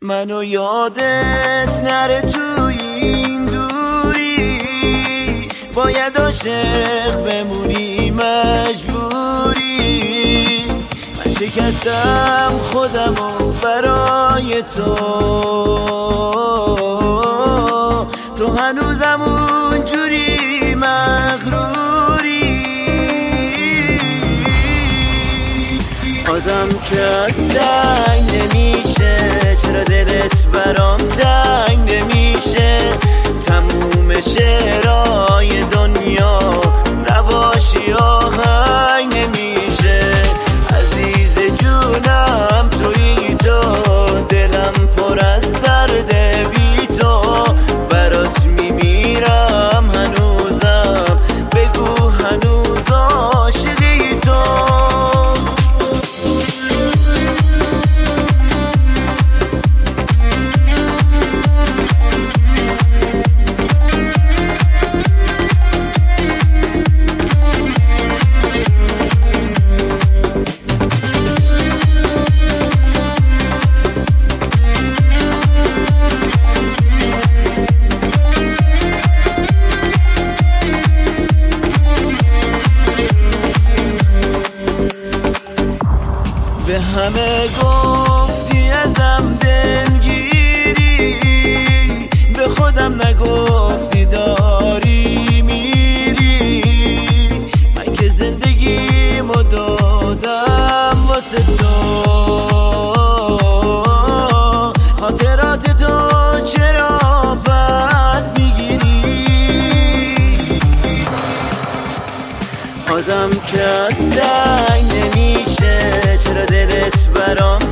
منو یادت نره توی این دوری، باید عاشق بمونی مجبوری. من شکستم خودمو برای تو هنوزم اونجوری مغروری. آدم که از سنگ نمیشه، چرا دلت برام تنگ نمیشه؟ تموم شعرهای دنیا نباشی آهنگ نمیشه. عزیز جونم تویی تو، دلم پر از درد بی تو، برات میمیرم هنوزم، بگو هنوز عاشقی تو. به همه گفتی ازم دلگیری، به خودم نگفتی داری میری. من که زندگیمو دادم واسه تو، خاطرات تو چرا پس میگیری؟ آدم که از سنگ نمیشه، چرا دلت برام